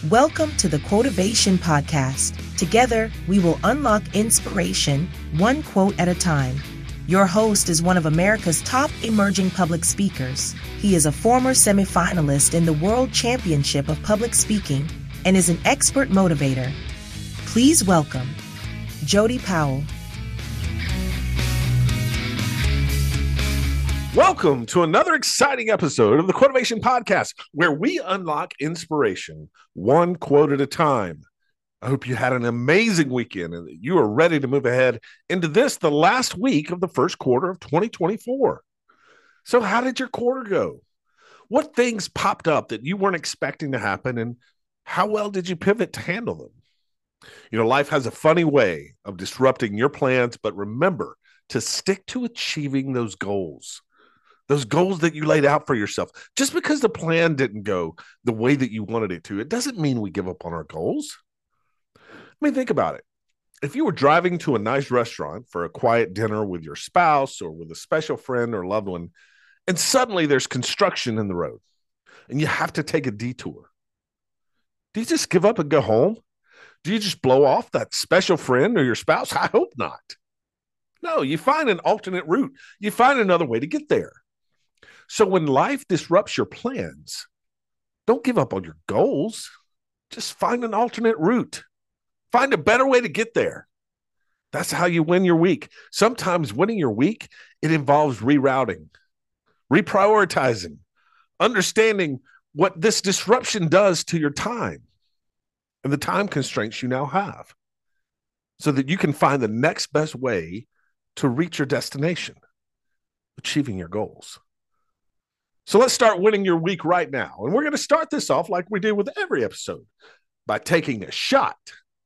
Welcome to the Quotivation Podcast. Together, we will unlock inspiration, one quote at a time. Your host is one of America's top emerging public speakers. He is a former semifinalist in the World Championship of Public Speaking and is an expert motivator. Please welcome Jody Powell. Welcome to another exciting episode of the Quotivation Podcast, where we unlock inspiration, one quote at a time. I hope you had an amazing weekend and that you are ready to move ahead into the last week of the first quarter of 2024. So how did your quarter go? What things popped up that you weren't expecting to happen, and how well did you pivot to handle them? You know, life has a funny way of disrupting your plans, but remember to stick to achieving those goals that you laid out for yourself. Just because the plan didn't go the way that you wanted it to, it doesn't mean we give up on our goals. I mean, think about it. If you were driving to a nice restaurant for a quiet dinner with your spouse or with a special friend or loved one, and suddenly there's construction in the road and you have to take a detour, do you just give up and go home? Do you just blow off that special friend or your spouse? I hope not. No, you find an alternate route. You find another way to get there. So when life disrupts your plans, don't give up on your goals. Just find an alternate route. Find a better way to get there. That's how you win your week. Sometimes winning your week, it involves rerouting, reprioritizing, understanding what this disruption does to your time and the time constraints you now have, so that you can find the next best way to reach your destination, achieving your goals. So let's start winning your week right now. And we're going to start this off like we do with every episode, by taking a shot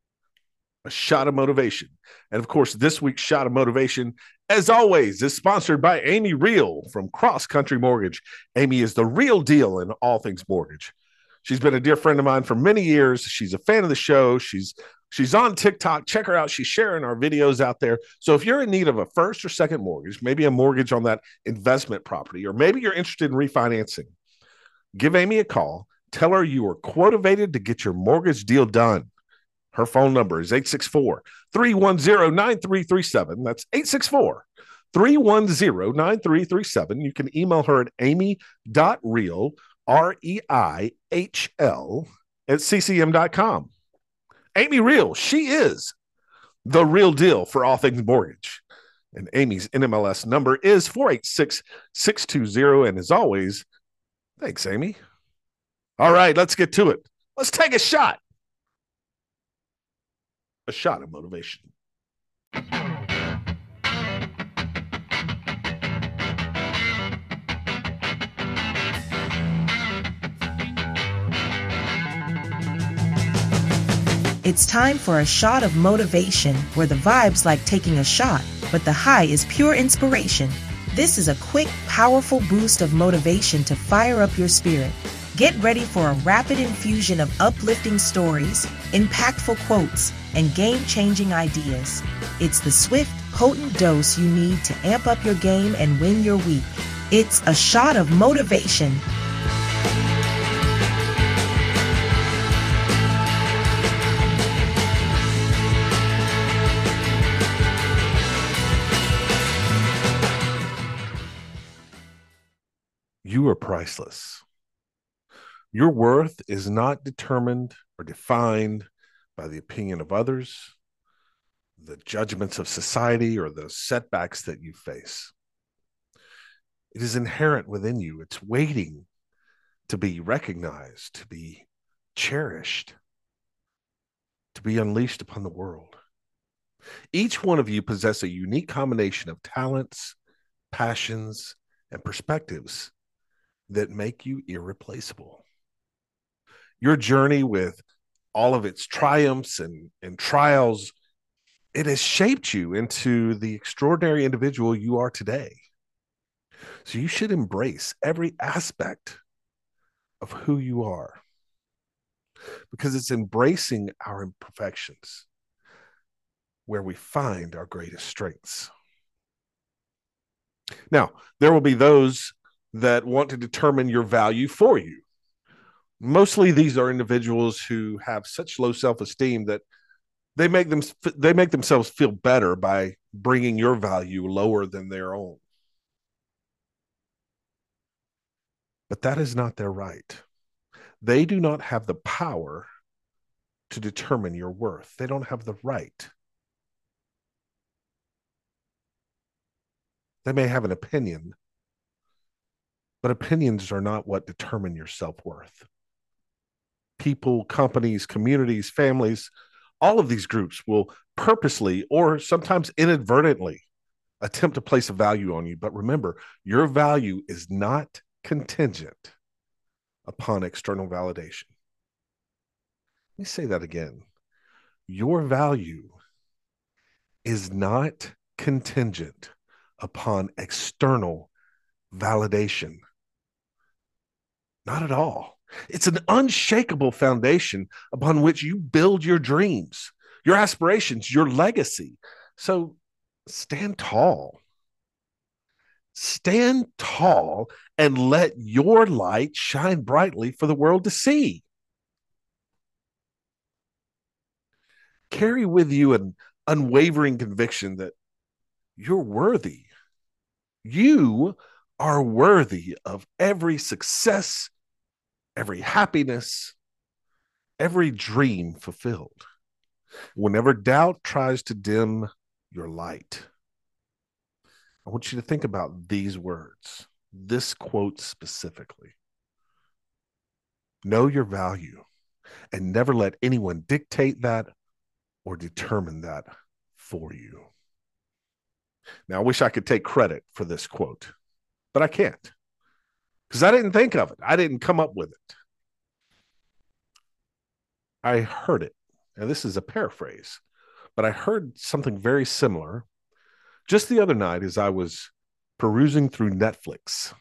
of motivation. And of course, this week's shot of motivation, as always, is sponsored by Amy Real from Cross Country Mortgage. Amy is the real deal in all things mortgage. She's been a dear friend of mine for many years. She's a fan of the show. She's on TikTok. Check her out. She's sharing our videos out there. So if you're in need of a first or second mortgage, maybe a mortgage on that investment property, or maybe you're interested in refinancing, give Amy a call. Tell her you are quotivated to get your mortgage deal done. Her phone number is 864-310-9337. That's 864-310-9337. You can email her at amy.real, REIHL, @ccm.com. Amy Real, she is the real deal for all things mortgage. And Amy's NMLS number is 486620. And as always, thanks, Amy. All right, let's get to it. Let's take a shot. A shot of motivation. It's time for a shot of motivation, where the vibe's like taking a shot, but the high is pure inspiration. This is a quick, powerful boost of motivation to fire up your spirit. Get ready for a rapid infusion of uplifting stories, impactful quotes, and game-changing ideas. It's the swift, potent dose you need to amp up your game and win your week. It's a shot of motivation. You are priceless. Your worth is not determined or defined by the opinion of others, the judgments of society, or the setbacks that you face. It is inherent within you. It's waiting to be recognized, to be cherished, to be unleashed upon the world. Each one of you possess a unique combination of talents, passions, and perspectives that make you irreplaceable. Your journey, with all of its triumphs and trials, it has shaped you into the extraordinary individual you are today. So you should embrace every aspect of who you are, because it's embracing our imperfections where we find our greatest strengths. Now, there will be those that want to determine your value for you. Mostly these are individuals who have such low self-esteem that they make themselves feel better by bringing your value lower than their own. But that is not their right. They do not have the power to determine your worth. They don't have the right. They may have an opinion, but opinions are not what determine your self-worth. People, companies, communities, families, all of these groups will purposely or sometimes inadvertently attempt to place a value on you. But remember, your value is not contingent upon external validation. Let me say that again. Your value is not contingent upon external validation. Not at all. It's an unshakable foundation upon which you build your dreams, your aspirations, your legacy. So stand tall. Stand tall and let your light shine brightly for the world to see. Carry with you an unwavering conviction that you're worthy. You are worthy of every success, every happiness, every dream fulfilled. Whenever doubt tries to dim your light, I want you to think about these words, this quote specifically. Know your value and never let anyone dictate that or determine that for you. Now, I wish I could take credit for this quote, but I can't because I didn't think of it. I didn't come up with it. I heard it. Now, this is a paraphrase, but I heard something very similar just the other night as I was perusing through Netflix.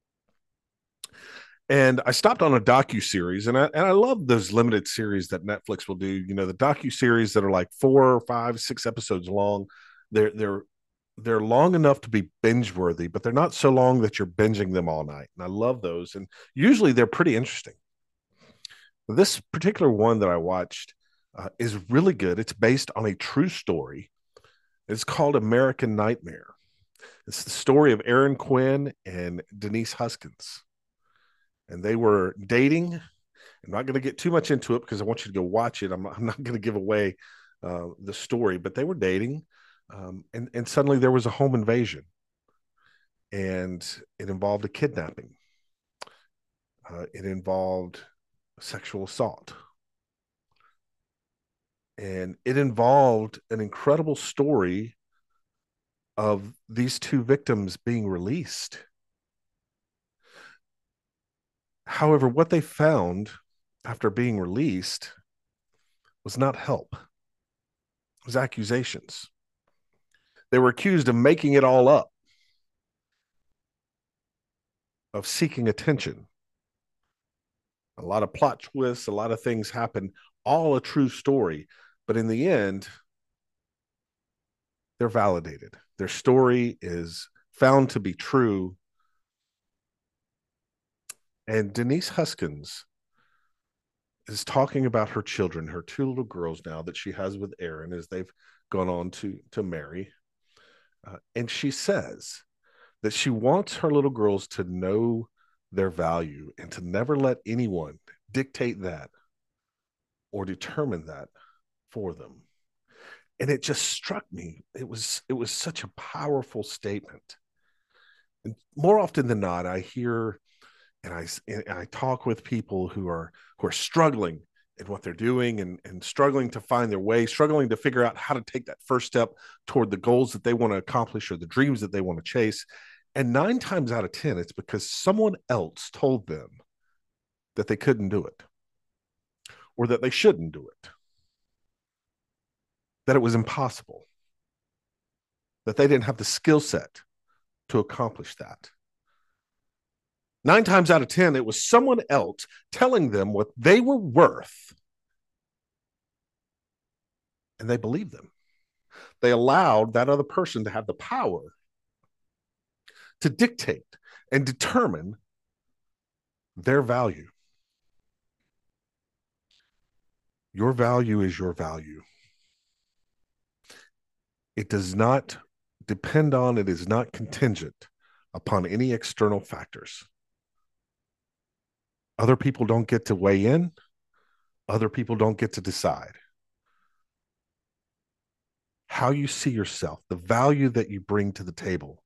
And I stopped on a docu-series, and I love those limited series that Netflix will do. You know, the docu-series that are like 4, 5, 6 episodes long. They're long enough to be binge worthy, but they're not so long that you're binging them all night. And I love those. And usually they're pretty interesting. This particular one that I watched is really good. It's based on a true story. It's called American Nightmare. It's the story of Aaron Quinn and Denise Huskins. And they were dating. I'm not going to get too much into it because I want you to go watch it. I'm not going to give away the story, but they were dating. And suddenly there was a home invasion. And it involved a kidnapping. It involved sexual assault. And it involved an incredible story of these two victims being released. However, what they found after being released was not help. It was accusations. They were accused of making it all up, of seeking attention. A lot of plot twists, a lot of things happen, all a true story. But in the end, they're validated. Their story is found to be true. And Denise Huskins is talking about her children, her two little girls now that she has with Aaron as they've gone on to marry. And she says that she wants her little girls to know their value and to never let anyone dictate that or determine that for them. And it just struck me. It was such a powerful statement. And more often than not, I hear and I talk with people who are struggling in what they're doing and struggling to find their way, struggling to figure out how to take that first step toward the goals that they want to accomplish or the dreams that they want to chase. And 9 times out of 10, it's because someone else told them that they couldn't do it or that they shouldn't do it, that it was impossible, that they didn't have the skill set to accomplish that. 9 times out of 10, it was someone else telling them what they were worth, and they believed them. They allowed that other person to have the power to dictate and determine their value. Your value is your value. It does not depend on, it is not contingent upon any external factors. Other people don't get to weigh in, other people don't get to decide. How you see yourself, the value that you bring to the table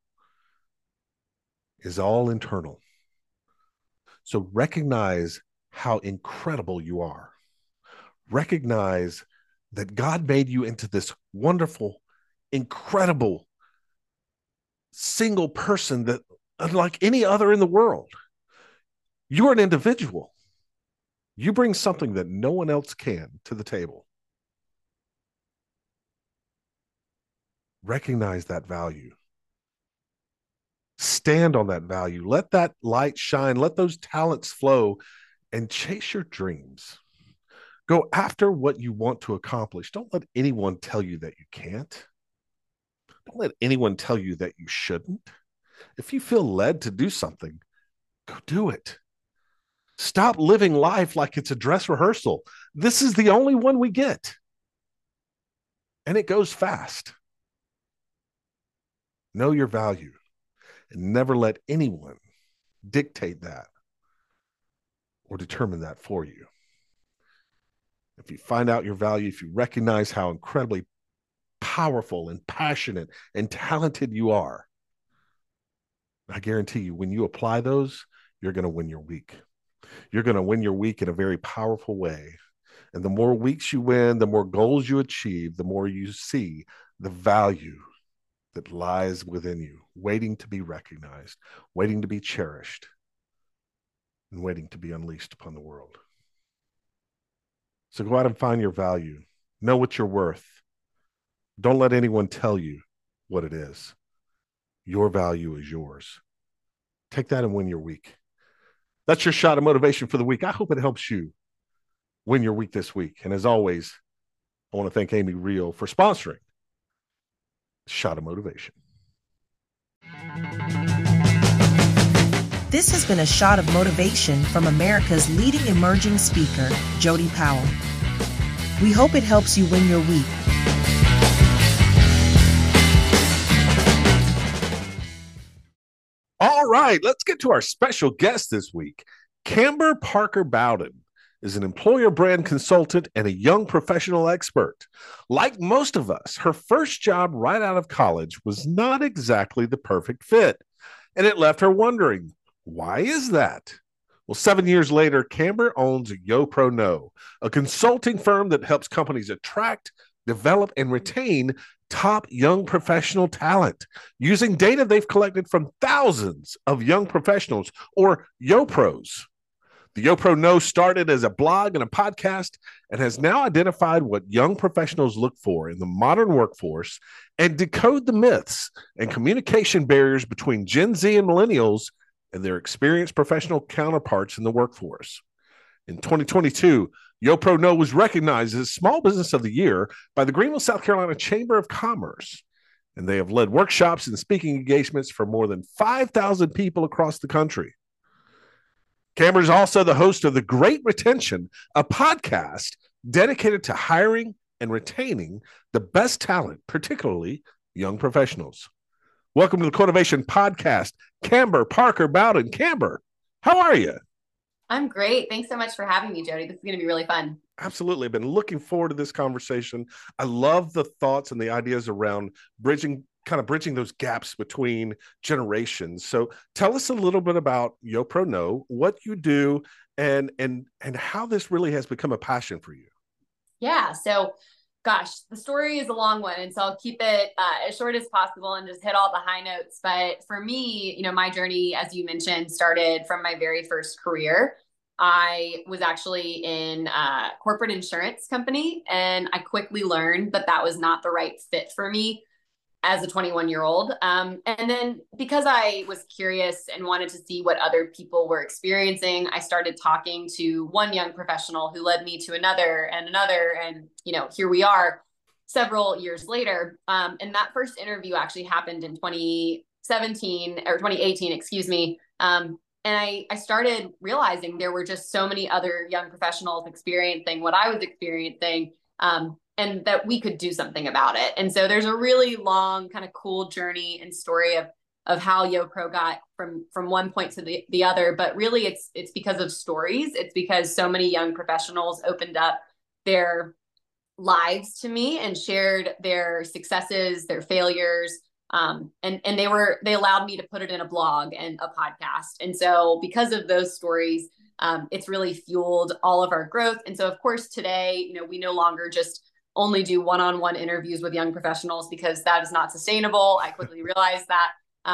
is all internal. So recognize how incredible you are. Recognize that God made you into this wonderful, incredible single person that unlike any other in the world. You're an individual. You bring something that no one else can to the table. Recognize that value. Stand on that value. Let that light shine. Let those talents flow and chase your dreams. Go after what you want to accomplish. Don't let anyone tell you that you can't. Don't let anyone tell you that you shouldn't. If you feel led to do something, go do it. Stop living life like it's a dress rehearsal. This is the only one we get. And it goes fast. Know your value and never let anyone dictate that or determine that for you. If you find out your value, if you recognize how incredibly powerful and passionate and talented you are, I guarantee you, when you apply those, you're going to win your week. You're going to win your week in a very powerful way. And the more weeks you win, the more goals you achieve, the more you see the value that lies within you, waiting to be recognized, waiting to be cherished, and waiting to be unleashed upon the world. So go out and find your value. Know what you're worth. Don't let anyone tell you what it is. Your value is yours. Take that and win your week. That's your shot of motivation for the week. I hope it helps you win your week this week. And as always, I want to thank Amy Reel for sponsoring Shot of Motivation. This has been a shot of motivation from America's leading emerging speaker, Jody Powell. We hope it helps you win your week. All right, let's get to our special guest this week. Camber Parker Bowden is an employer brand consultant and a young professional expert. Like most of us, her first job right out of college was not exactly the perfect fit, and it left her wondering, why is that? Well, 7 years later, Camber owns YoPro, a consulting firm that helps companies attract, develop, and retain top young professional talent using data they've collected from thousands of young professionals, or YoPros. The YoPro started as a blog and a podcast and has now identified what young professionals look for in the modern workforce and decode the myths and communication barriers between Gen Z and millennials and their experienced professional counterparts in the workforce. In 2022, YoPro was recognized as Small Business of the Year by the Greenville, South Carolina Chamber of Commerce, and they have led workshops and speaking engagements for more than 5,000 people across the country. Camber is also the host of The Great Retention, a podcast dedicated to hiring and retaining the best talent, particularly young professionals. Welcome to the Quotivation Podcast, Camber Parker Bowden. Camber, how are you? I'm great. Thanks so much for having me, Jody. This is going to be really fun. Absolutely. I've been looking forward to this conversation. I love the thoughts and the ideas around bridging those gaps between generations. So tell us a little bit about YoPro, what you do, and how this really has become a passion for you. Yeah. So, gosh, the story is a long one, and so I'll keep it as short as possible and just hit all the high notes. But for me, my journey, as you mentioned, started from my very first career. I was actually in a corporate insurance company, and I quickly learned that that was not the right fit for me as a 21-year-old. And then because I was curious and wanted to see what other people were experiencing, I started talking to one young professional who led me to another and another. And, here we are several years later. And that first interview actually happened in 2018, excuse me. And I started realizing there were just so many other young professionals experiencing what I was experiencing, and that we could do something about it. And so there's a really long kind of cool journey and story of how YoPro got from one point to the other. But really it's because of stories. It's because so many young professionals opened up their lives to me and shared their successes, their failures. And they allowed me to put it in a blog and a podcast. And so because of those stories, it's really fueled all of our growth. And so of course today, we no longer just only do one-on-one interviews with young professionals, because that is not sustainable. I quickly realized that.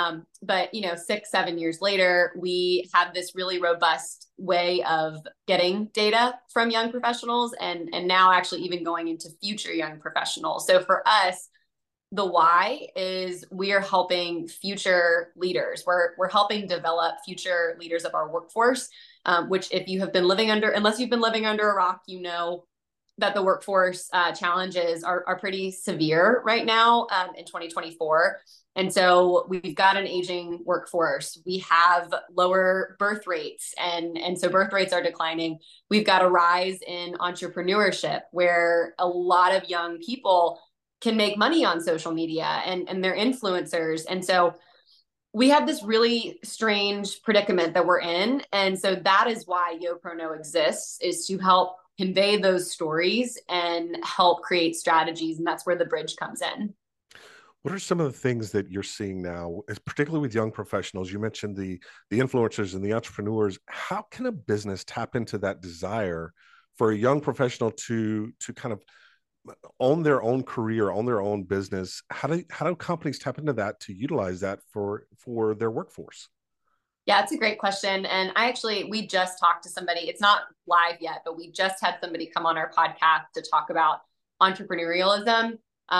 But 6-7 years later, we have this really robust way of getting data from young professionals, and now actually even going into future young professionals. So for us, the why is we are helping future leaders. We're helping develop future leaders of our workforce, which unless you've been living under a rock, that the workforce challenges are pretty severe right now in 2024. And so we've got an aging workforce. We have lower birth rates, and so birth rates are declining. We've got a rise in entrepreneurship, where a lot of young people can make money on social media, and they're influencers. And so we have this really strange predicament that we're in. And so that is why YoPro exists, is to help convey those stories and help create strategies. And that's where the bridge comes in. What are some of the things that you're seeing now, particularly with young professionals? You mentioned the influencers and the entrepreneurs. How can a business tap into that desire for a young professional to kind of own their own career, own their own business? How do companies tap into that to utilize that for their workforce? Yeah, it's a great question. And we just talked to somebody. It's not live yet, but we just had somebody come on our podcast to talk about entrepreneurialism,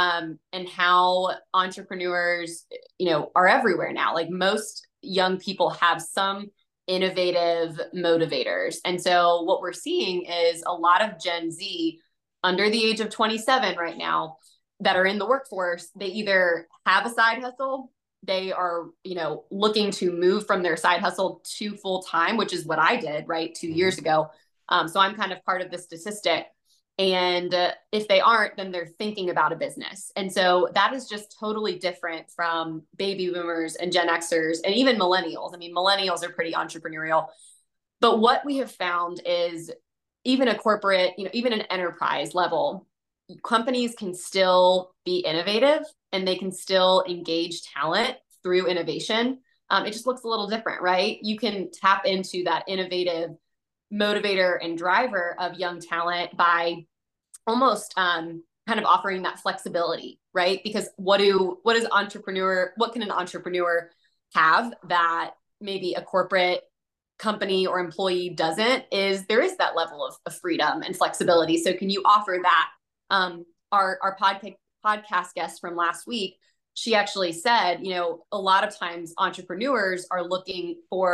and how entrepreneurs, are everywhere now. Like, most young people have some innovative motivators. And so what we're seeing is a lot of Gen Z under the age of 27 right now that are in the workforce. They either have a side hustle, they are, looking to move from their side hustle to full time, which is what I did, right, 2 years ago. So I'm kind of part of the statistic. And if they aren't, then they're thinking about a business. And so that is just totally different from baby boomers and Gen Xers and even millennials. I mean, millennials are pretty entrepreneurial. But what we have found is even a corporate, even an enterprise level, companies can still be innovative and they can still engage talent through innovation. It just looks a little different, right? You can tap into that innovative motivator and driver of young talent by almost kind of offering that flexibility, right? Because what can an entrepreneur have that maybe a corporate company or employee doesn't, is there is that level of freedom and flexibility. So can you offer that? Our podcast guest from last week, she actually said, a lot of times entrepreneurs are looking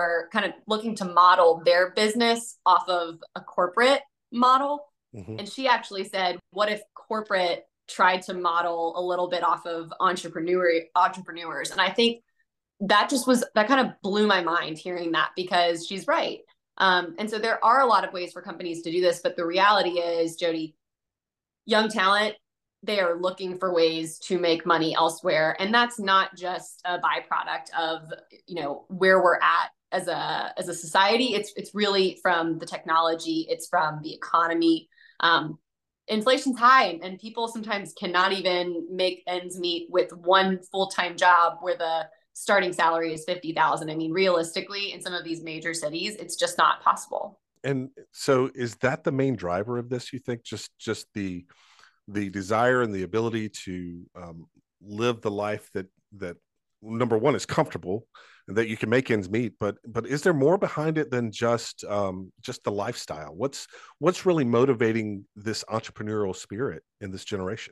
to model their business off of a corporate model. Mm-hmm. And she actually said, what if corporate tried to model a little bit off of entrepreneurs? And I think that kind of blew my mind hearing that, because she's right. And so there are a lot of ways for companies to do this, but the reality is, Jody, young talent, they are looking for ways to make money elsewhere. And that's not just a byproduct of, where we're at as a society. It's really from the technology. It's from the economy. Inflation's high, and people sometimes cannot even make ends meet with one full-time job where the starting salary is $50,000. I mean, realistically, in some of these major cities, it's just not possible. And so is that the main driver of this, you think? Just the desire and the ability to live the life that number one is comfortable and that you can make ends meet, but is there more behind it than just the lifestyle? What's really motivating this entrepreneurial spirit in this generation?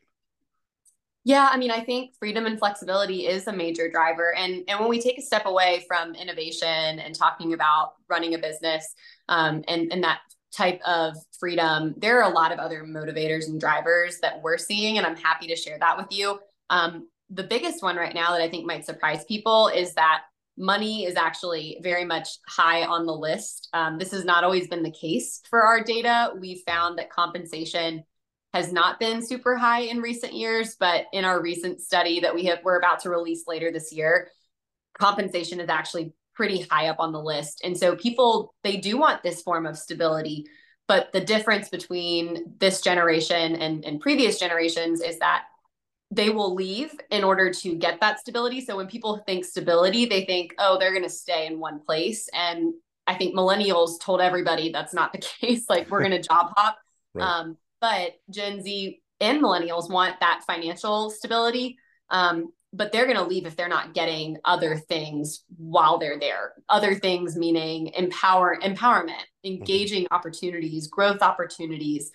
Yeah, I mean, I think freedom and flexibility is a major driver. And when we take a step away from innovation and talking about running a business, and that type of freedom, there are a lot of other motivators and drivers that we're seeing, and I'm happy to share that with you. The biggest one right now that I think might surprise people is that money is actually very much high on the list. This has not always been the case for our data. We found that compensation has not been super high in recent years, but in our recent study that we're about to release later this year, compensation is actually pretty high up on the list. And so people, they do want this form of stability, but the difference between this generation and previous generations is that they will leave in order to get that stability. So when people think stability, they think, oh, they're going to stay in one place. And I think millennials told everybody that's not the case. Like, we're going to job hop. Right. But Gen Z and millennials want that financial stability. But they're going to leave if they're not getting other things while they're there. Other things meaning empowerment, engaging opportunities, growth opportunities.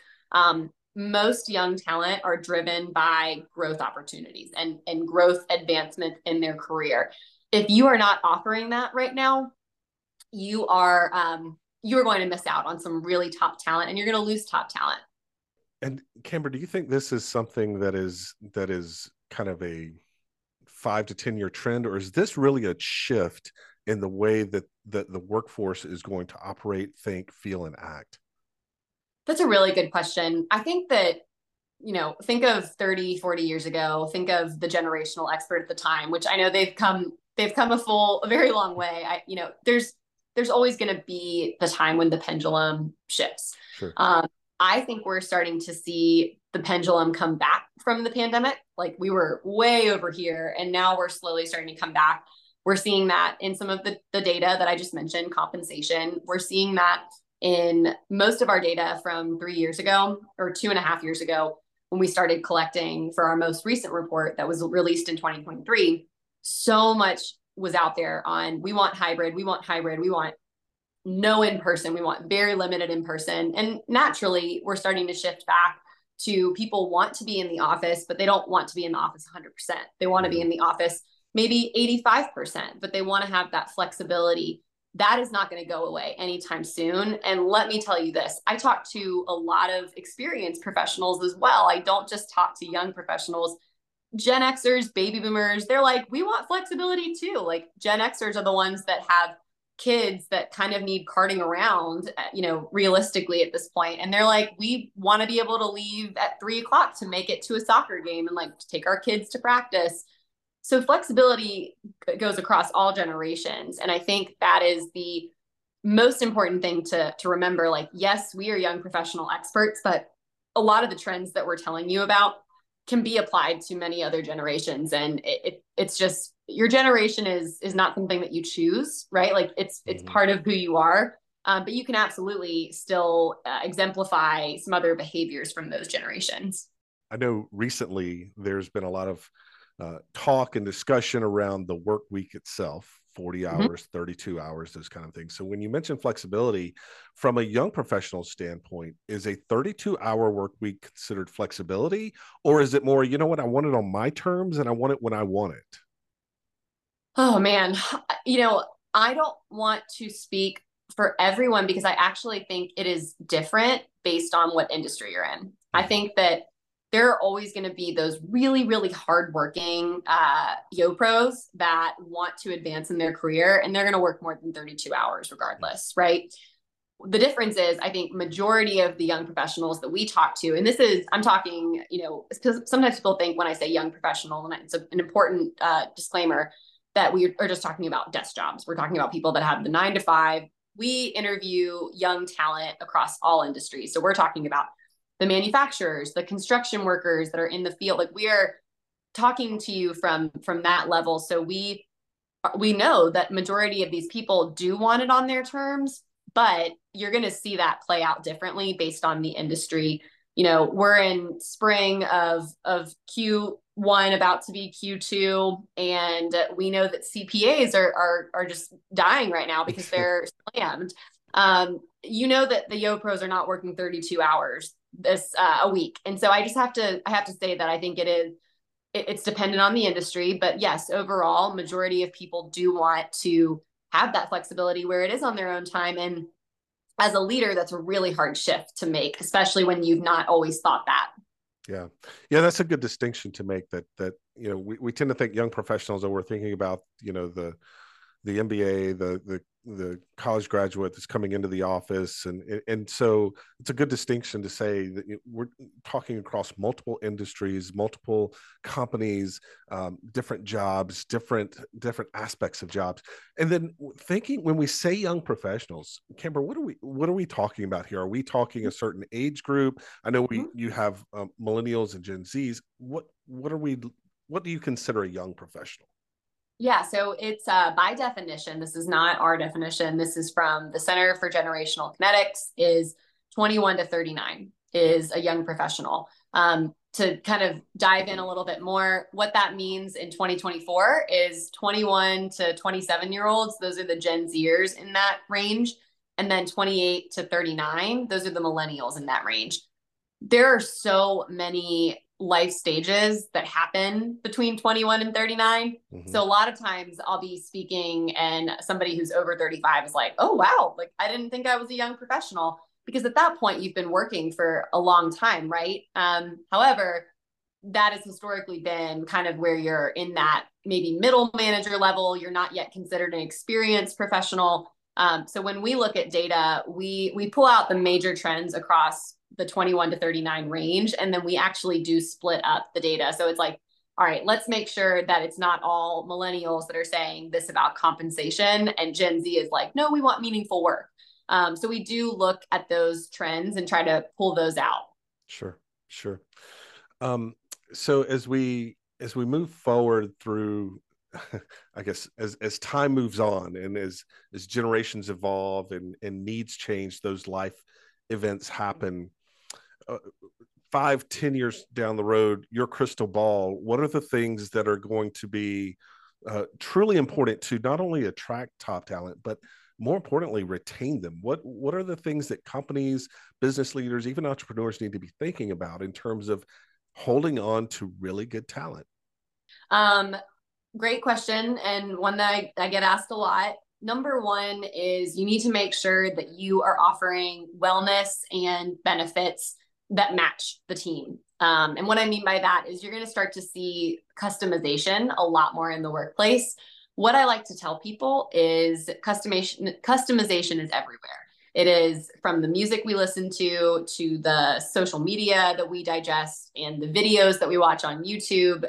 Most young talent are driven by growth opportunities and growth advancement in their career. If you are not offering that right now, you are going to miss out on some really top talent, and you're going to lose top talent. And Camber, do you think this is something that is kind of a 5 to 10 year trend, or is this really a shift in the way that the workforce is going to operate, think, feel, and act? That's a really good question. I think that, think of 30, 40 years ago, think of the generational expert at the time, which I know they've come a very long way. There's always going to be the time when the pendulum shifts. Sure. I think we're starting to see the pendulum come back from the pandemic. Like, we were way over here and now we're slowly starting to come back. We're seeing that in some of the data that I just mentioned, compensation. We're seeing that in most of our data from 3 years ago or 2.5 years ago, when we started collecting for our most recent report that was released in 2023. So much was out there on, we want hybrid, we want no in-person, we want very limited in-person. And naturally, we're starting to shift back to people want to be in the office, but they don't want to be in the office 100%. They want to be in the office maybe 85%, but they want to have that flexibility. That is not going to go away anytime soon. And let me tell you this, I talk to a lot of experienced professionals as well. I don't just talk to young professionals. Gen Xers, baby boomers, they're like, we want flexibility too. Like, Gen Xers are the ones that have kids that kind of need carting around, realistically at this point. And they're like, we want to be able to leave at 3:00 to make it to a soccer game and like take our kids to practice. So flexibility goes across all generations. And I think that is the most important thing to remember. Like, yes, we are young professional experts, but a lot of the trends that we're telling you about can be applied to many other generations. And it's just, your generation is not something that you choose, right? Like, it's part of who you are. But you can absolutely still exemplify some other behaviors from those generations. I know recently there's been a lot of talk and discussion around the work week itself, 40 hours, 32 hours, those kind of things. So when you mention flexibility from a young professional standpoint, is a 32-hour work week considered flexibility, or is it more, you know what, I want it on my terms and I want it when I want it? Oh man, I don't want to speak for everyone because I actually think it is different based on what industry you're in. I think that there are always going to be those really, really hardworking YoPros that want to advance in their career, and they're going to work more than 32 hours regardless, right? The difference is, I think majority of the young professionals that we talk to, and I'm talking, because sometimes people think when I say young professional, and it's an important disclaimer, that we are just talking about desk jobs. We're talking about people that have the 9 to 5. We interview young talent across all industries. So we're talking about the manufacturers, the construction workers that are in the field. Like, we are talking to you from that level. So we know that majority of these people do want it on their terms, but you're going to see that play out differently based on the industry. We're in spring of Q1, about to be Q2, and we know that CPAs are just dying right now because they're slammed. That the YoPros are not working 32 hours a week. And so I have to say that I think it's dependent on the industry, but yes, overall, majority of people do want to have that flexibility where it is on their own time. And as a leader, that's a really hard shift to make, especially when you've not always thought that. Yeah. That's a good distinction to make, that we tend to think young professionals, that we're thinking about, the the MBA, the college graduate that's coming into the office, and so it's a good distinction to say that we're talking across multiple industries, multiple companies, different jobs, different aspects of jobs. And then thinking, when we say young professionals, Kimber, what are we talking about here? Are we talking a certain age group? I know you have millennials and Gen Zs. What do you consider a young professional? Yeah, so it's by definition, this is not our definition. This is from the Center for Generational Kinetics, is 21 to 39 is a young professional. To kind of dive in a little bit more, what that means in 2024 is 21 to 27-year-olds. Those are the Gen Zers in that range. And then 28 to 39, those are the millennials in that range. There are so many life stages that happen between 21 and 39. Mm-hmm. So a lot of times I'll be speaking and somebody who's over 35 is like, oh, wow, like I didn't think I was a young professional, because at that point you've been working for a long time, right? However, that has historically been kind of where you're in that maybe middle manager level. You're not yet considered an experienced professional. So when we look at data, we pull out the major trends across the 21 to 39 range, and then we actually do split up the data. So it's like, all right, let's make sure that it's not all millennials that are saying this about compensation, and Gen Z is like, no, we want meaningful work. So we do look at those trends and try to pull those out. Sure. So as we move forward through, I guess as time moves on and as generations evolve and needs change, those life events happen. 5-10 years down the road, your crystal ball, what are the things that are going to be truly important to not only attract top talent, but more importantly, retain them? What are the things that companies, business leaders, even entrepreneurs need to be thinking about in terms of holding on to really good talent? Great question, and one that I get asked a lot. Number one is you need to make sure that you are offering wellness and benefits that match the team. And what I mean by that is you're going to start to see customization a lot more in the workplace. What I like to tell people is customization is everywhere. It is from the music we listen to the social media that we digest and the videos that we watch on YouTube,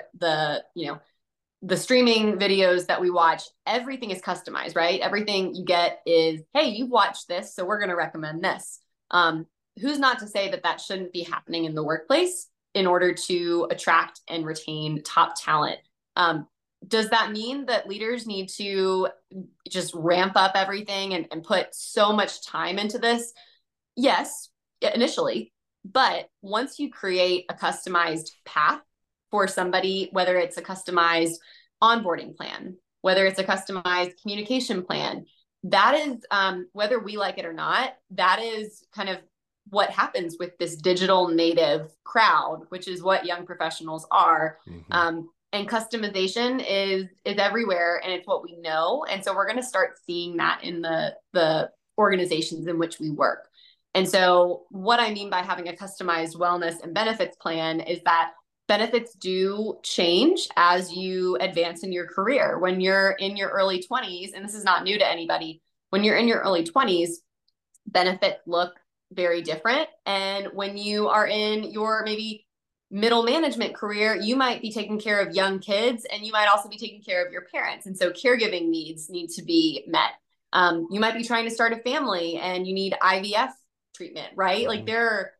the streaming videos that we watch. Everything is customized, right? Everything you get is, hey, you've watched this, so we're going to recommend this. Who's not to say that that shouldn't be happening in the workplace in order to attract and retain top talent? Does that mean that leaders need to just ramp up everything and put so much time into this? Yes, initially. But once you create a customized path for somebody, whether it's a customized onboarding plan, whether it's a customized communication plan, that is, whether we like it or not, that is kind of what happens with this digital native crowd, which is what young professionals are. Mm-hmm. And customization is everywhere, and it's what we know. And so we're going to start seeing that in the organizations in which we work. And so what I mean by having a customized wellness and benefits plan is that benefits do change as you advance in your career. When you're in your early 20s, and this is not new to anybody, when you're in your early 20s, benefits look very different. And when you are in your maybe middle management career, you might be taking care of young kids, and you might also be taking care of your parents. And so caregiving needs need to be met. You might be trying to start a family and you need IVF treatment, right? Mm-hmm. Like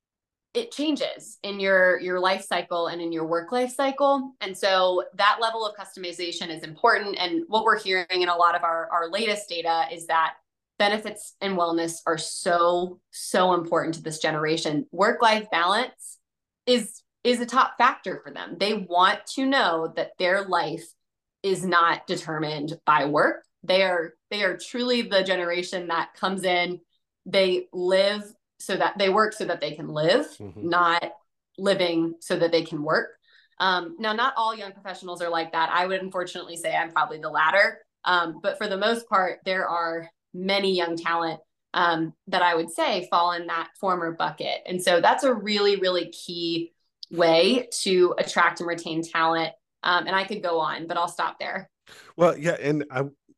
it changes in your life cycle and in your work life cycle. And so that level of customization is important. And what we're hearing in a lot of our latest data is that benefits and wellness are so, so important to this generation. Work-life balance is a top factor for them. They want to know that their life is not determined by work. They are truly the generation that comes in, they live so that they work so that they can live, mm-hmm. not living so that they can work. Now, not all young professionals are like that. I would unfortunately say I'm probably the latter. But for the most part, there are many young talent that I would say fall in that former bucket. And so that's a really, really key way to attract and retain talent. And I could go on, but I'll stop there. Well, yeah. And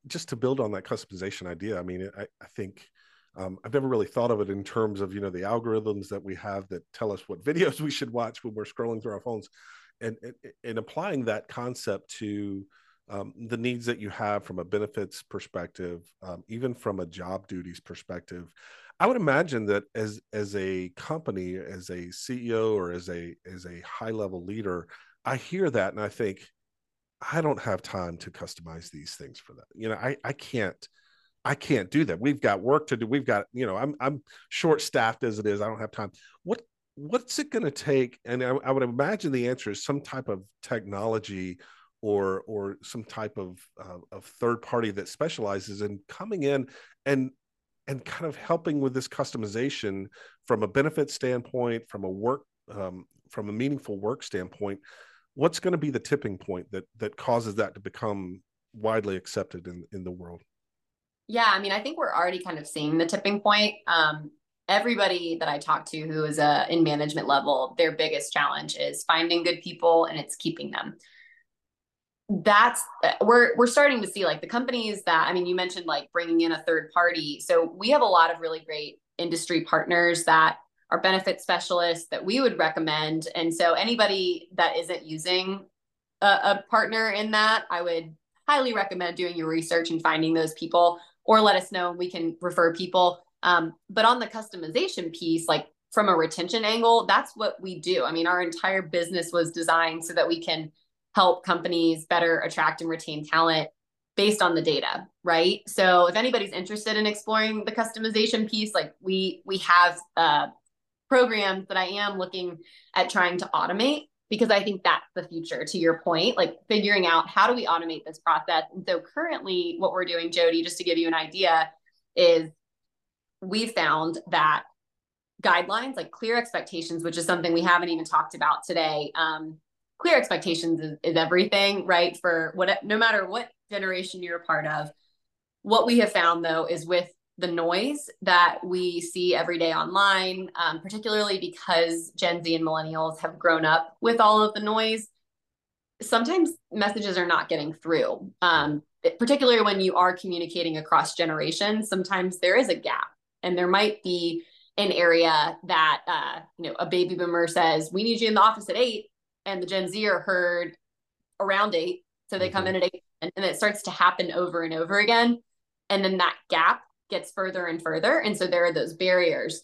just to build on that customization idea, I mean, I think I've never really thought of it in terms of, the algorithms that we have that tell us what videos we should watch when we're scrolling through our phones, and applying that concept to the needs that you have from a benefits perspective, even from a job duties perspective. I would imagine that as a company, as a CEO, or as a high level leader, I hear that and I think, I don't have time to customize these things for that. I can't do that. We've got work to do. We've got, I'm short staffed as it is. I don't have time. What's it going to take? And I would imagine the answer is some type of technology or some type of third party that specializes in coming in and kind of helping with this customization from a benefit standpoint, from a meaningful work standpoint. What's going to be the tipping point that causes that to become widely accepted in the world? Yeah, I mean, I think we're already kind of seeing the tipping point. Everybody that I talk to who is in management level, their biggest challenge is finding good people and it's keeping them. We're starting to see like the companies that, I mean, you mentioned like bringing in a third party. So we have a lot of really great industry partners that are benefit specialists that we would recommend. And so anybody that isn't using a partner in that, I would highly recommend doing your research and finding those people, or let us know and we can refer people. But on the customization piece, like from a retention angle, that's what we do. I mean, our entire business was designed so that we can help companies better attract and retain talent based on the data, right? So if anybody's interested in exploring the customization piece, like we have programs that I am looking at trying to automate, because I think that's the future, to your point, like figuring out how do we automate this process. And so currently what we're doing, Jody, just to give you an idea, is we've found that guidelines, like clear expectations, which is something we haven't even talked about today. Clear expectations is everything, right? No matter what generation you're a part of. What we have found though, is with the noise that we see every day online, particularly because Gen Z and millennials have grown up with all of the noise, sometimes messages are not getting through. Particularly when you are communicating across generations, sometimes there is a gap, and there might be an area that, a baby boomer says, we need you in the office at 8, and the Gen Zer heard around 8. So they come in at 8, and it starts to happen over and over again. And then that gap gets further and further. And so there are those barriers.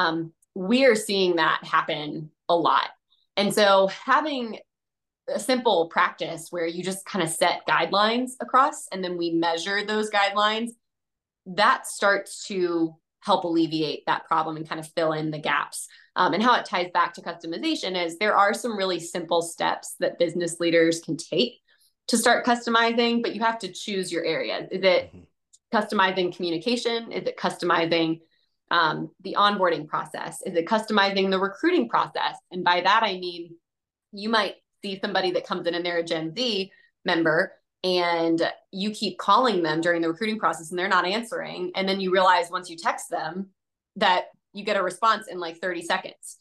We are seeing that happen a lot. And so having a simple practice where you just kind of set guidelines across, and then we measure those guidelines, that starts to help alleviate that problem and kind of fill in the gaps. And how it ties back to customization is there are some really simple steps that business leaders can take to start customizing, but you have to choose your areas. Is it customizing communication? Is it customizing the onboarding process? Is it customizing the recruiting process? And by that, I mean, you might see somebody that comes in and they're a Gen Z member, and you keep calling them during the recruiting process and they're not answering. And then you realize once you text them that you get a response in like 30 seconds.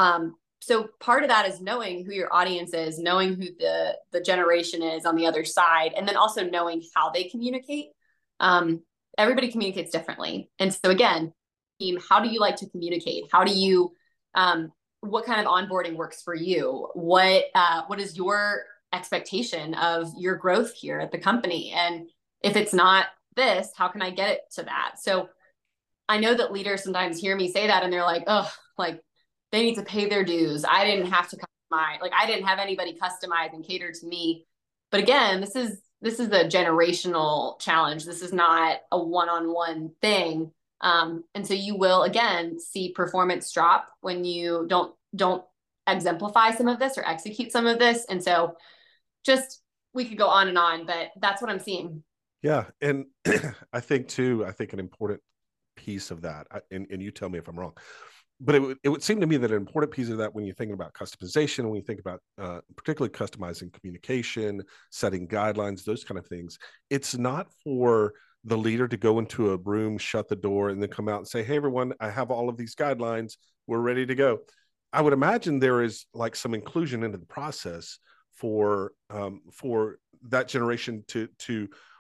So part of that is knowing who your audience is, knowing who the generation is on the other side, and then also knowing how they communicate. Everybody communicates differently. And so again, team, how do you like to communicate? How do you, what kind of onboarding works for you? What is your expectation of your growth here at the company? And if it's not this, how can I get it to that? So I know that leaders sometimes hear me say that and they're like, oh, like they need to pay their dues. I didn't have to customize, like I didn't have anybody customize and cater to me. But again, this is a generational challenge. This is not a one-on-one thing. And so you will again see performance drop when you don't exemplify some of this or execute some of this. And so just, we could go on and on, but that's what I'm seeing. Yeah. And I think an important piece of that, and you tell me if I'm wrong, but it would seem to me that an important piece of that, when you're thinking about customization, when you think about particularly customizing communication, setting guidelines, those kind of things, it's not for the leader to go into a room, shut the door, and then come out and say, hey, everyone, I have all of these guidelines. We're ready to go. I would imagine there is like some inclusion into the process for that generation to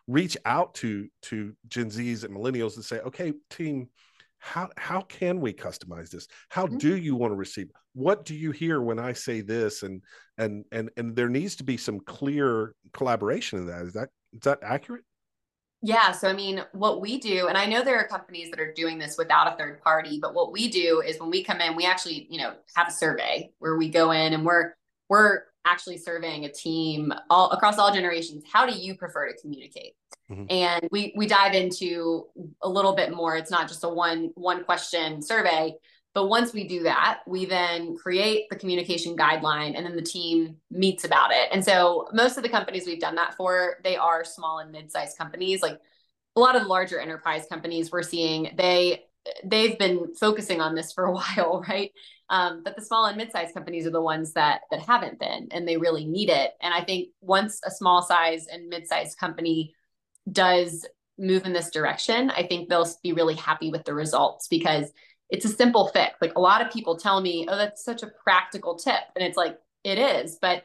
reach out to Gen Zs and millennials and say, okay, team, how can we customize this? How do you want to receive? What do you hear when I say this? And there needs to be some clear collaboration in that. Is that accurate? Yeah. So, I mean, what we do, and I know there are companies that are doing this without a third party, but what we do is when we come in, we actually, have a survey where we go in and we're actually surveying a team all across all generations. How do you prefer to communicate? Mm-hmm. And we dive into a little bit more. It's not just a one question survey, but once we do that, we then create the communication guideline and then the team meets about it. And so most of the companies we've done that for, they are small and mid-sized companies. Like a lot of the larger enterprise companies we're seeing, they've been focusing on this for a while, right? But the small and mid-sized companies are the ones that haven't been, and they really need it. And I think once a small size and mid-sized company does move in this direction, I think they'll be really happy with the results because it's a simple fix. Like a lot of people tell me, oh, that's such a practical tip. And it's like, it is. But,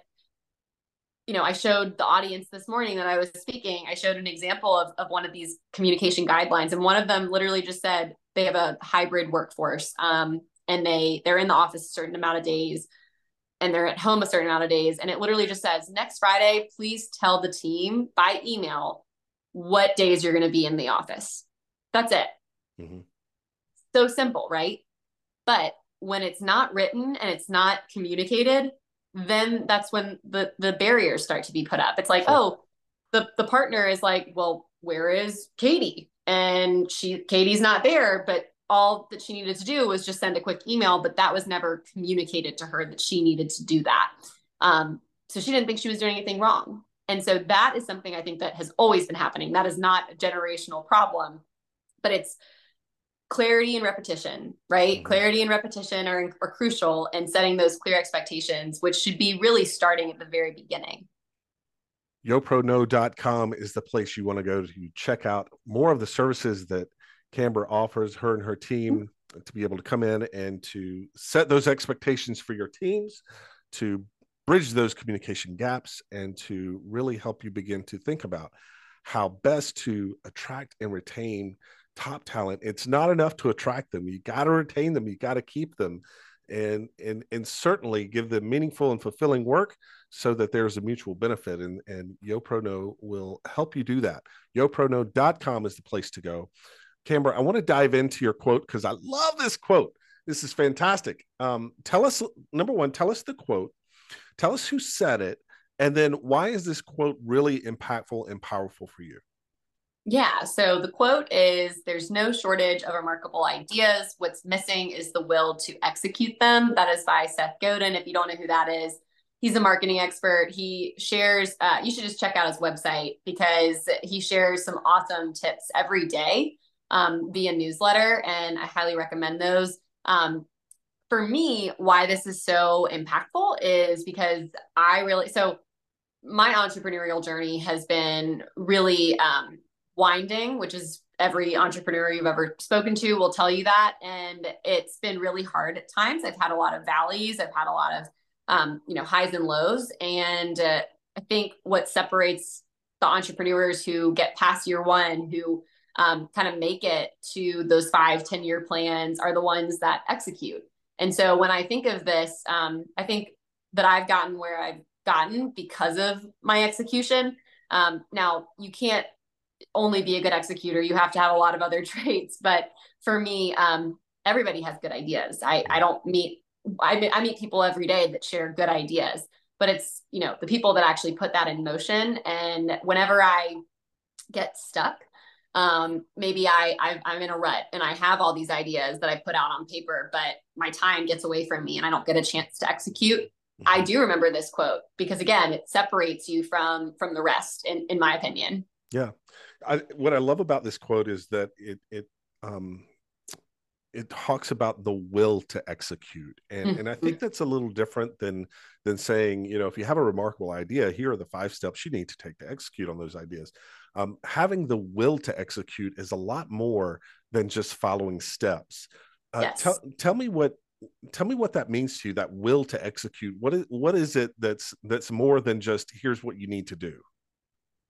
I showed the audience this morning that I was speaking, I showed an example of one of these communication guidelines. And one of them literally just said they have a hybrid workforce. And they're in the office a certain amount of days and they're at home a certain amount of days. And it literally just says, next Friday, please tell the team by email what days you're going to be in the office. That's it. Mm-hmm. So simple, right? But when it's not written and it's not communicated, then that's when the barriers start to be put up. It's like, sure. The partner is like, well, where is Katie? And Katie's not there, but all that she needed to do was just send a quick email, but that was never communicated to her that she needed to do that. So she didn't think she was doing anything wrong. And so that is something I think that has always been happening. That is not a generational problem, but it's clarity and repetition, right? Mm-hmm. Clarity and repetition are crucial in setting those clear expectations, which should be really starting at the very beginning. YoProKnow.com is the place you want to go to check out more of the services that Camber offers her and her team to be able to come in and to set those expectations for your teams, to bridge those communication gaps, and to really help you begin to think about how best to attract and retain top talent. It's not enough to attract them. You got to retain them. You got to keep them and certainly give them meaningful and fulfilling work so that there's a mutual benefit. And YoProKnow will help you do that. YoProKnow.com is the place to go. Camber, I want to dive into your quote because I love this quote. This is fantastic. Tell us, number one, tell us the quote. Tell us who said it. And then why is this quote really impactful and powerful for you? Yeah. So the quote is, there's no shortage of remarkable ideas. What's missing is the will to execute them. That is by Seth Godin. If you don't know who that is, he's a marketing expert. He shares, you should just check out his website because he shares some awesome tips every day via newsletter. And I highly recommend those. For me, why this is so impactful is because so my entrepreneurial journey has been really, winding, which is every entrepreneur you've ever spoken to will tell you that. And it's been really hard at times. I've had a lot of valleys. I've had a lot of, highs and lows. And I think what separates the entrepreneurs who get past year one, who kind of make it to those 5-10 year plans are the ones that execute. And so when I think of this, I think that I've gotten where I've gotten because of my execution. Now you can't only be a good executor. You have to have a lot of other traits. But for me, everybody has good ideas. I meet people every day that share good ideas, but it's, the people that actually put that in motion. And whenever I get stuck, maybe I'm in a rut and I have all these ideas that I put out on paper, but my time gets away from me and I don't get a chance to execute. Mm-hmm. I do remember this quote because again, it separates you from the rest in my opinion. Yeah. What I love about this quote is that it talks about the will to execute. And I think that's a little different than saying, if you have a remarkable idea, here are the 5 steps you need to take to execute on those ideas. Having the will to execute is a lot more than just following steps. Yes. Tell me what that means to you, that will to execute. What is it that's more than just here's what you need to do?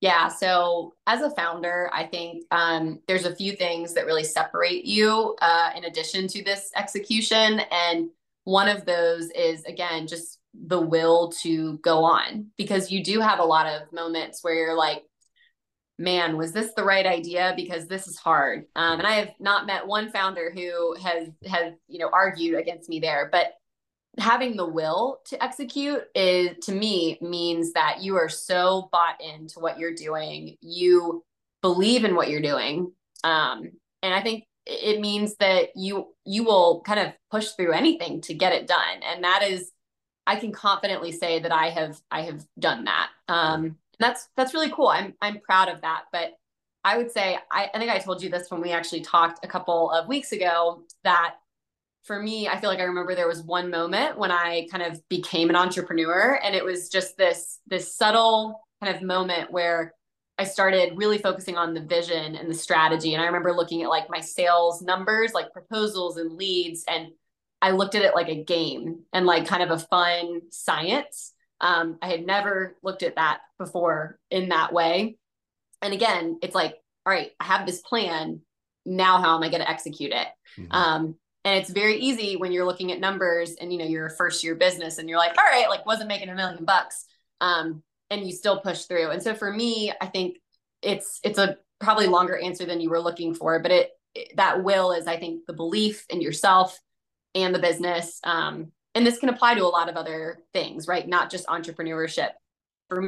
Yeah. So as a founder, I think there's a few things that really separate you in addition to this execution. And one of those is, again, just the will to go on, because you do have a lot of moments where you're like, man, was this the right idea? Because this is hard. And I have not met one founder who has argued against me there. But having the will to execute is, to me, means that you are so bought into what you're doing. You believe in what you're doing. And I think it means that you will kind of push through anything to get it done. And that is, I can confidently say that I have done that. That's really cool. I'm proud of that. But I would say, I think I told you this when we actually talked a couple of weeks ago, that for me, I feel like I remember there was one moment when I kind of became an entrepreneur, and it was just this subtle kind of moment where I started really focusing on the vision and the strategy. And I remember looking at like my sales numbers, like proposals and leads, and I looked at it like a game and like kind of a fun science. I had never looked at that before in that way. And again, it's like, all right, I have this plan. Now, how am I going to execute it? And it's very easy when you're looking at numbers and, you're a first year business and you're like, all right, like wasn't making $1 million. And you still push through. And so for me, I think it's a probably longer answer than you were looking for, but that will is, I think, the belief in yourself and the business. And this can apply to a lot of other things, right? Not just entrepreneurship. For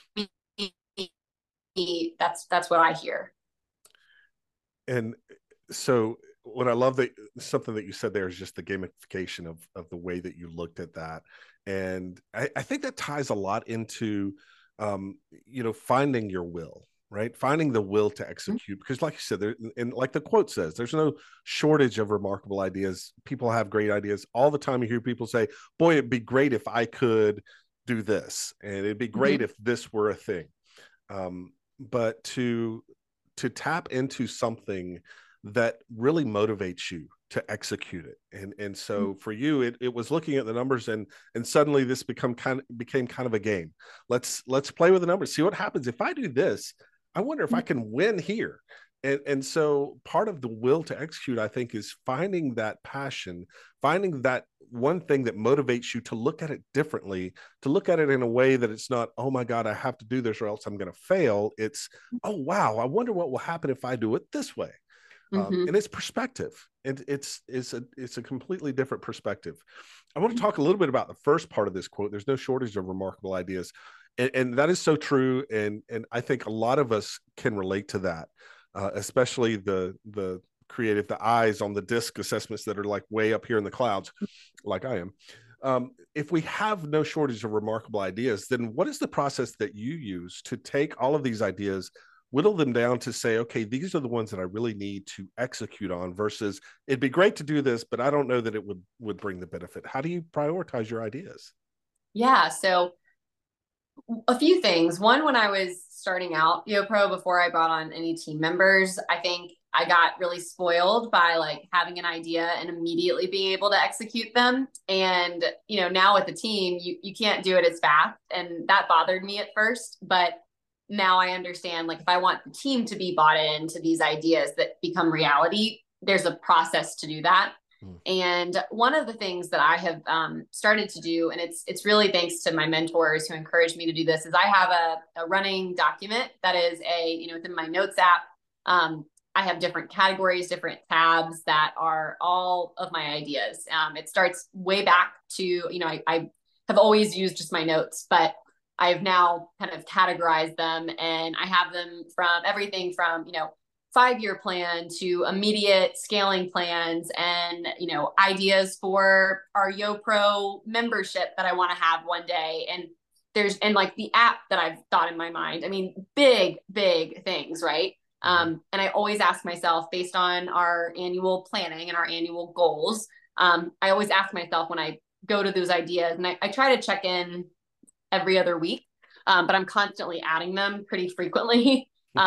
me, that's what I hear. And so what I love, that something that you said there is just the gamification of the way that you looked at that. And I think that ties a lot into, finding your will, right? Finding the will to execute, because like you said, and like the quote says, there's no shortage of remarkable ideas. People have great ideas all the time. You hear people say, boy, it'd be great if I could do this. And it'd be great if this were a thing. But to tap into something that really motivates you to execute it. And so for you, it was looking at the numbers, and suddenly this became kind of a game. Let's play with the numbers. See what happens if I do this. I wonder if I can win here. And so part of the will to execute, I think, is finding that passion, finding that one thing that motivates you to look at it differently, to look at it in a way that it's not, oh my God, I have to do this or else I'm going to fail. It's, oh, wow, I wonder what will happen if I do it this way. And it's perspective, and it's a completely different perspective. I want to talk a little bit about the first part of this quote. There's no shortage of remarkable ideas, and that is so true. And I think a lot of us can relate to that, especially the creative, the eyes on the disc assessments that are like way up here in the clouds, like I am. If we have no shortage of remarkable ideas, then what is the process that you use to take all of these ideas, whittle them down to say, okay, these are the ones that I really need to execute on, versus it'd be great to do this, but I don't know that it would bring the benefit? How do you prioritize your ideas? Yeah. So a few things. One, when I was starting out YoPro, before I brought on any team members, I think I got really spoiled by like having an idea and immediately being able to execute them. And, now with the team, you can't do it as fast. And that bothered me at first, but now I understand, like, if I want the team to be bought into these ideas that become reality, there's a process to do that. And one of the things that I have started to do, and it's really thanks to my mentors who encouraged me to do this, is I have a running document that is within my notes app. I have different categories, different tabs that are all of my ideas. It starts way back to, I have always used just my notes, but I've now kind of categorized them, and I have them from everything from, 5-year plan to immediate scaling plans, and, ideas for our YoPro membership that I want to have one day. And like the app that I've thought in my mind, I mean, big things, right? And I always ask myself, based on our annual planning and our annual goals, I always ask myself when I go to those ideas, and I try to check in every other week, but I'm constantly adding them pretty frequently.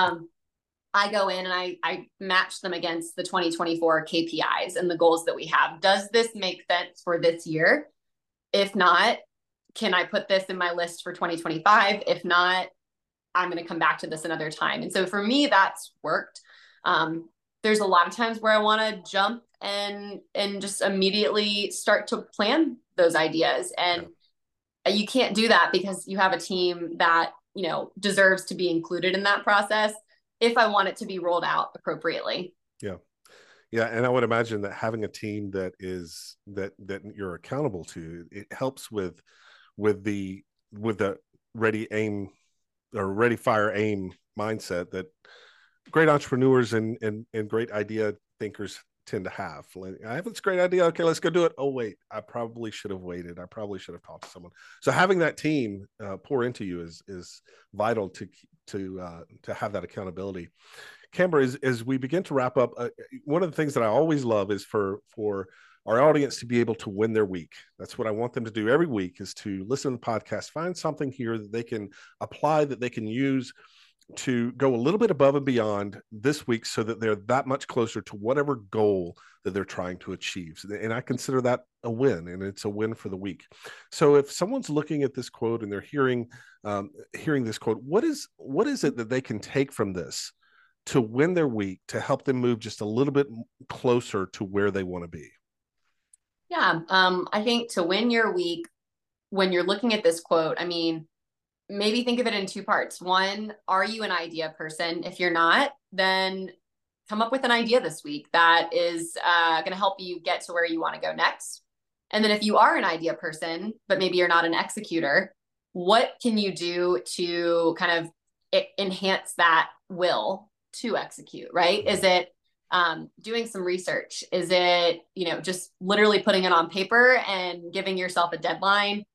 I go in and I match them against the 2024 KPIs and the goals that we have. Does this make sense for this year? If not, can I put this in my list for 2025? If not, I'm going to come back to this another time. And so for me, that's worked. There's a lot of times where I want to jump and just immediately start to plan those ideas. And you can't do that because you have a team that, deserves to be included in that process if I want it to be rolled out appropriately. Yeah. Yeah. And I would imagine that having a team that you're accountable to, it helps with the ready, aim, or ready, fire, aim mindset that great entrepreneurs and great idea thinkers tend to have. Like, I have this great idea. Okay, let's go do it. Oh, wait, I probably should have waited. I probably should have talked to someone. So having that team pour into you is vital to have that accountability. Camber, as we begin to wrap up, one of the things that I always love is for our audience to be able to win their week. That's what I want them to do every week, is to listen to the podcast, find something here that they can apply, that they can use to go a little bit above and beyond this week so that they're that much closer to whatever goal that they're trying to achieve. And I consider that a win, and it's a win for the week. So if someone's looking at this quote and they're hearing this quote, what is it that they can take from this to win their week, to help them move just a little bit closer to where they want to be? Yeah. I think to win your week, when you're looking at this quote, maybe think of it in two parts. One, are you an idea person? If you're not, then come up with an idea this week that is going to help you get to where you want to go next. And then if you are an idea person, but maybe you're not an executor, what can you do to kind of enhance that will to execute, right? Is it doing some research? Is it, just literally putting it on paper and giving yourself a deadline?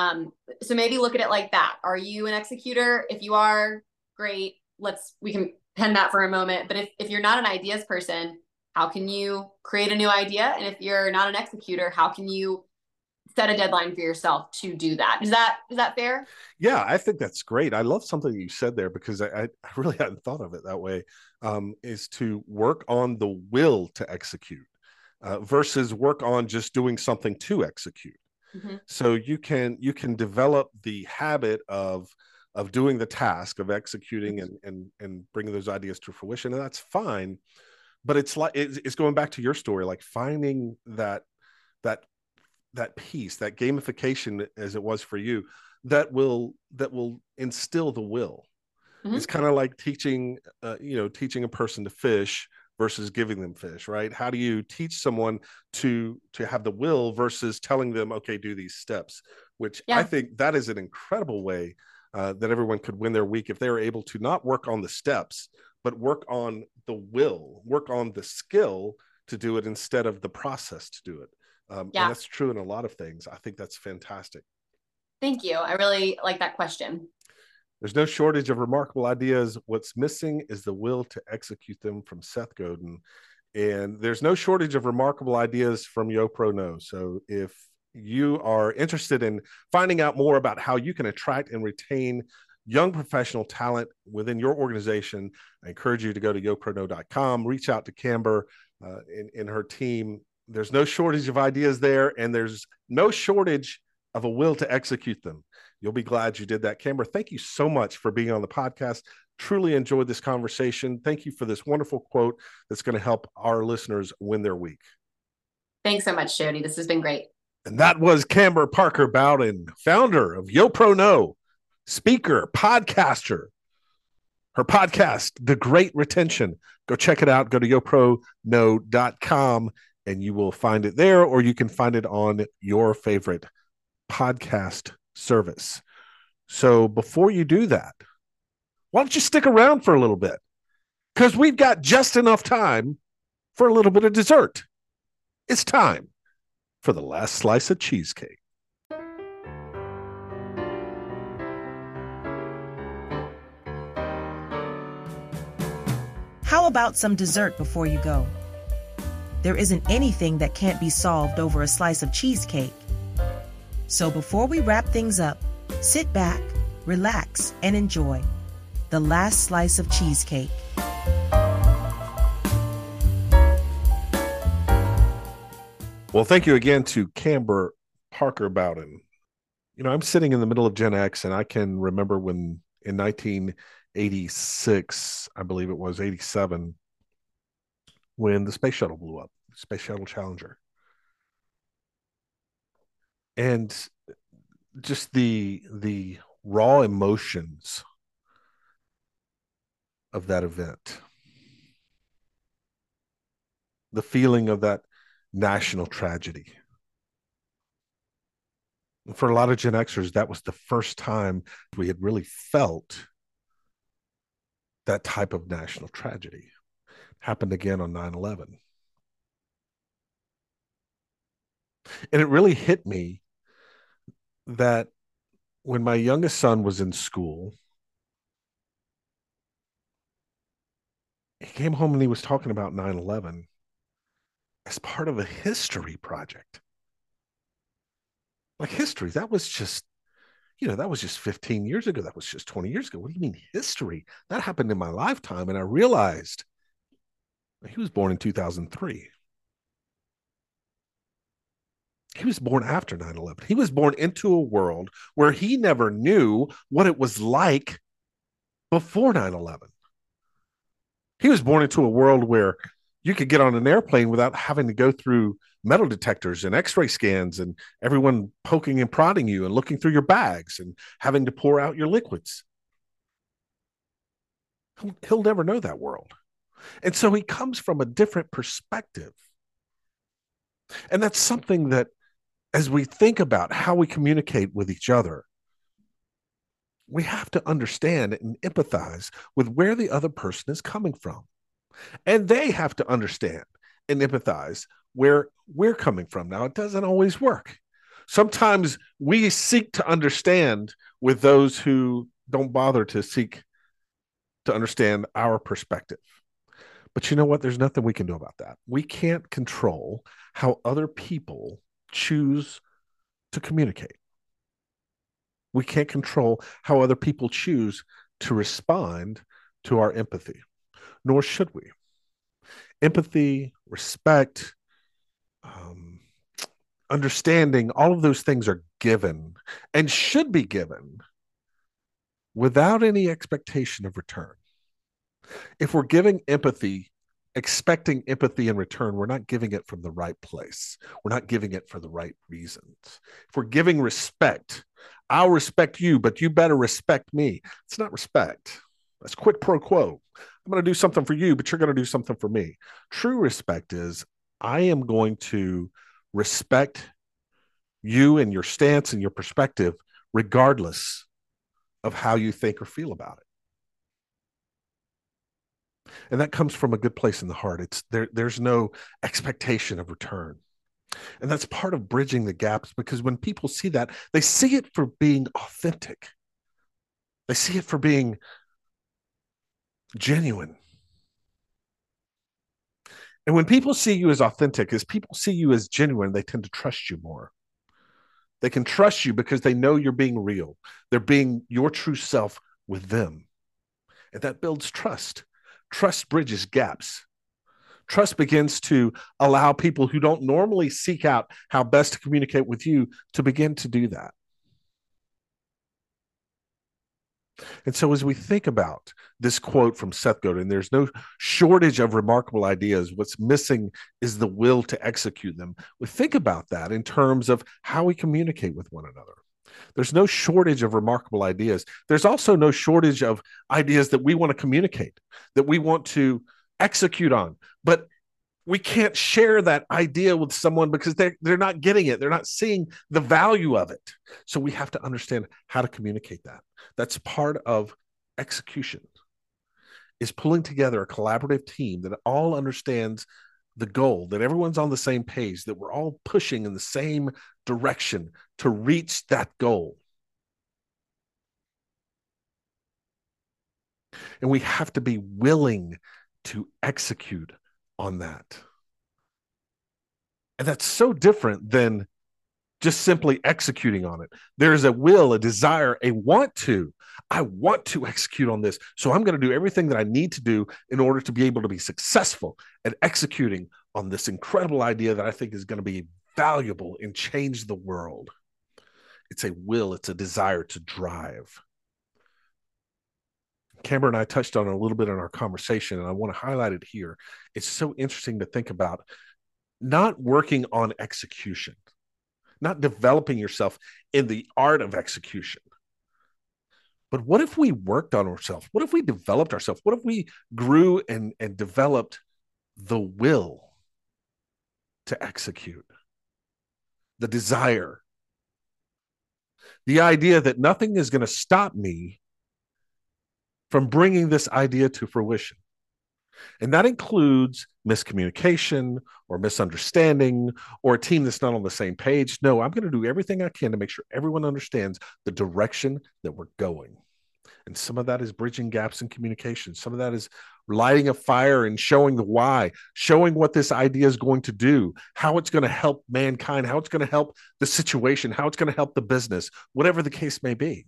So maybe look at it like that. Are you an executor? If you are, great. We can pen that for a moment. But if you're not an ideas person, how can you create a new idea? And if you're not an executor, how can you set a deadline for yourself to do that? Is that fair? Yeah, I think that's great. I love something you said there, because I really hadn't thought of it that way, is to work on the will to execute versus work on just doing something to execute. Mm-hmm. So you can develop the habit of doing the task of executing and bringing those ideas to fruition, and that's fine. But it's going back to your story, like finding that piece, that gamification, as it was for you, that will instill the will. Mm-hmm. It's kind of like teaching a person to fish versus giving them fish, right? How do you teach someone to have the will versus telling them, okay, do these steps? Which I think that is an incredible way that everyone could win their week, if they were able to not work on the steps, but work on the will, work on the skill to do it instead of the process to do it. And that's true in a lot of things. I think that's fantastic. Thank you. I really like that question. There's no shortage of remarkable ideas. What's missing is the will to execute them, from Seth Godin. And there's no shortage of remarkable ideas from YoPro Know. So if you are interested in finding out more about how you can attract and retain young professional talent within your organization, I encourage you to go to yoprono.com, reach out to Camber and her team. There's no shortage of ideas there, and there's no shortage of a will to execute them. You'll be glad you did that. Camber, thank you so much for being on the podcast. Truly enjoyed this conversation. Thank you for this wonderful quote that's going to help our listeners win their week. Thanks so much, Jody. This has been great. And that was Camber Parker Bowden, founder of YoPro Know, speaker, podcaster. Her podcast, The Great Retention. Go check it out. Go to yoprono.com and you will find it there, or you can find it on your favorite podcast service. So before you do that, why don't you stick around for a little bit? Because we've got just enough time for a little bit of dessert. It's time for the last slice of cheesecake. How about some dessert before you go? There isn't anything that can't be solved over a slice of cheesecake. So before we wrap things up, sit back, relax, and enjoy the last slice of cheesecake. Well, thank you again to Camber Parker Bowden. I'm sitting in the middle of Gen X, and I can remember when in 1986, I believe it was 87, when the space shuttle blew up, Space Shuttle Challenger. And just the raw emotions of that event, the feeling of that national tragedy. For a lot of Gen Xers, that was the first time we had really felt that type of national tragedy. Happened again on 9/11. And it really hit me that when my youngest son was in school, he came home and he was talking about 9/11 as part of a history project. Like history, that was just, that was just 15 years ago. That was just 20 years ago. What do you mean history? That happened in my lifetime. And I realized he was born in 2003. He was born after 9/11. He was born into a world where he never knew what it was like before 9/11. He was born into a world where you could get on an airplane without having to go through metal detectors and x-ray scans and everyone poking and prodding you and looking through your bags and having to pour out your liquids. He'll never know that world. And so he comes from a different perspective. And that's something that, as we think about how we communicate with each other, we have to understand and empathize with where the other person is coming from. And they have to understand and empathize where we're coming from. Now, it doesn't always work. Sometimes we seek to understand with those who don't bother to seek to understand our perspective. But you know what? There's nothing we can do about that. We can't control how other people choose to communicate. We can't control how other people choose to respond to our empathy, nor should we. Empathy, respect, understanding, all of those things are given and should be given without any expectation of return. If we're giving empathy, expecting empathy in return, we're not giving it from the right place. We're not giving it for the right reasons. If we're giving respect, I'll respect you, but you better respect me. It's not respect. That's quid pro quo. I'm going to do something for you, but you're going to do something for me. True respect is I am going to respect you and your stance and your perspective, regardless of how you think or feel about it. And that comes from a good place in the heart. There's no expectation of return. And that's part of bridging the gaps, because when people see that, they see it for being authentic. They see it for being genuine. And when people see you as authentic, as people see you as genuine, they tend to trust you more. They can trust you because they know you're being real. They're being your true self with them. And that builds trust. Trust bridges gaps. Trust begins to allow people who don't normally seek out how best to communicate with you to begin to do that. And so as we think about this quote from Seth Godin, there's no shortage of remarkable ideas. What's missing is the will to execute them. We think about that in terms of how we communicate with one another. There's no shortage of remarkable ideas. There's also no shortage of ideas that we want to communicate, that we want to execute on. But we can't share that idea with someone because they're not getting it. They're not seeing the value of it. So we have to understand how to communicate that. That's part of execution, is pulling together a collaborative team that all understands the goal, that everyone's on the same page, that we're all pushing in the same direction to reach that goal. And we have to be willing to execute on that. And that's so different than just simply executing on it. There's a will, a desire, a want to. I want to execute on this. So I'm going to do everything that I need to do in order to be able to be successful at executing on this incredible idea that I think is going to be valuable and change the world. It's a will, it's a desire to drive. Camber and I touched on it a little bit in our conversation, and I want to highlight it here. It's so interesting to think about not working on execution, not developing yourself in the art of execution. But what if we worked on ourselves? What if we developed ourselves? What if we grew and developed the will to execute, the desire, the idea that nothing is going to stop me from bringing this idea to fruition? And that includes miscommunication or misunderstanding or a team that's not on the same page. No, I'm going to do everything I can to make sure everyone understands the direction that we're going. And some of that is bridging gaps in communication. Some of that is lighting a fire and showing the why, showing what this idea is going to do, how it's going to help mankind, how it's going to help the situation, how it's going to help the business, whatever the case may be.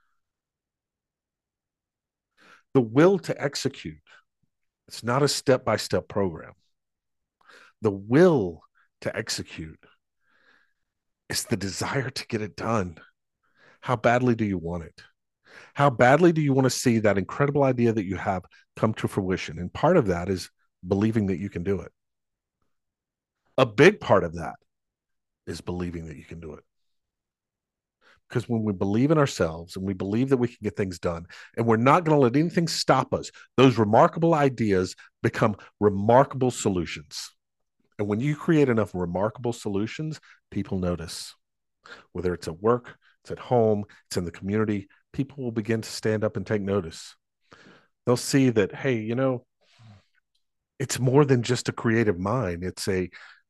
The will to execute. It's not a step-by-step program. The will to execute is the desire to get it done. How badly do you want it? How badly do you want to see that incredible idea that you have come to fruition? And part of that is believing that you can do it. A big part of that is believing that you can do it. Because when we believe in ourselves and we believe that we can get things done, and we're not going to let anything stop us, those remarkable ideas become remarkable solutions. And when you create enough remarkable solutions, people notice. Whether it's at work, it's at home, it's in the community, people will begin to stand up and take notice. They'll see that, hey, you know, it's more than just a creative mind. It's a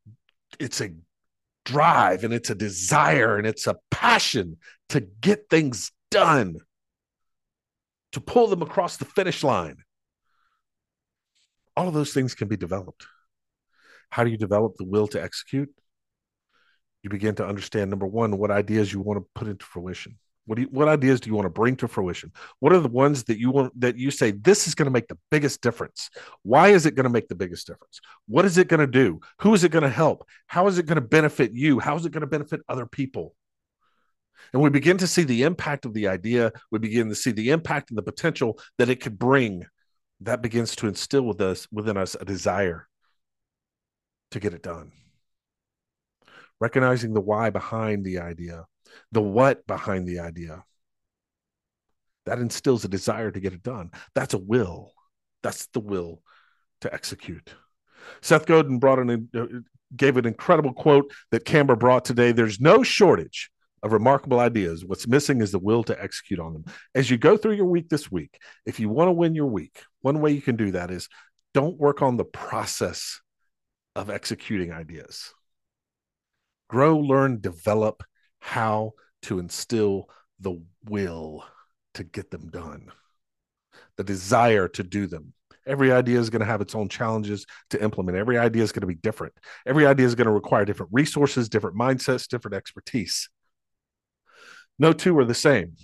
drive, and it's a desire, and it's a passion to get things done, to pull them across the finish line. All of those things can be developed. How do you develop the will to execute? You begin to understand, number one, what ideas you want to put into fruition. What ideas do you want to bring to fruition? What are the ones that you want, that you say, this is going to make the biggest difference? Why is it going to make the biggest difference? What is it going to do? Who is it going to help? How is it going to benefit you? How is it going to benefit other people? And we begin to see the impact of the idea. We begin to see the impact and the potential that it could bring. That begins to instill within us a desire to get it done. Recognizing the why behind the idea, the what behind the idea. That instills a desire to get it done. That's a will. That's the will to execute. Seth Godin gave an incredible quote that Camber brought today. There's no shortage of remarkable ideas. What's missing is the will to execute on them. As you go through your week this week, if you want to win your week, one way you can do that is don't work on the process of executing ideas. Grow, learn, develop how to instill the will to get them done, the desire to do them. Every idea is going to have its own challenges to implement. Every idea is going to be different. Every idea is going to require different resources, different mindsets, different expertise. No two are the same.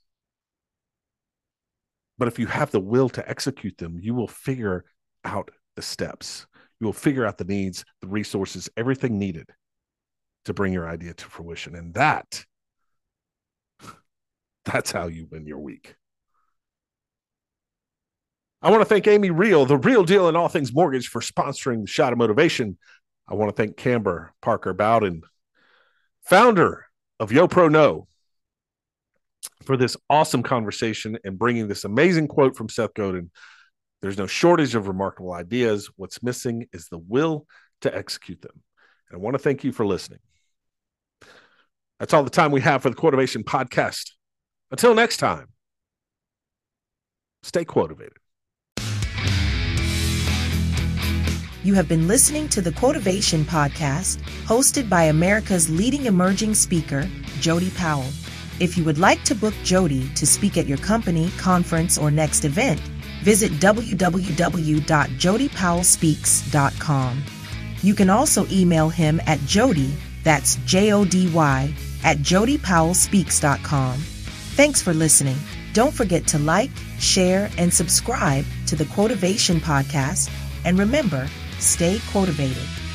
But if you have the will to execute them, you will figure out the steps. You will figure out the needs, the resources, everything needed to bring your idea to fruition. And that's how you win your week. I want to thank Amy Reel, the real deal in all things mortgage, for sponsoring the Shot of Motivation. I want to thank Camber Parker Bowden, founder of YoPro, for this awesome conversation and bringing this amazing quote from Seth Godin. There's no shortage of remarkable ideas. What's missing is the will to execute them. And I want to thank you for listening. That's all the time we have for the Quotivation Podcast. Until next time, stay quotivated. You have been listening to the Quotivation Podcast, hosted by America's leading emerging speaker, Jody Powell. If you would like to book Jody to speak at your company, conference, or next event, visit www.jodypowellspeaks.com. You can also email him at Jody, that's Jody, at jodypowellspeaks.com. Thanks for listening. Don't forget to like, share, and subscribe to the Quotivation Podcast. And remember, stay quotivated.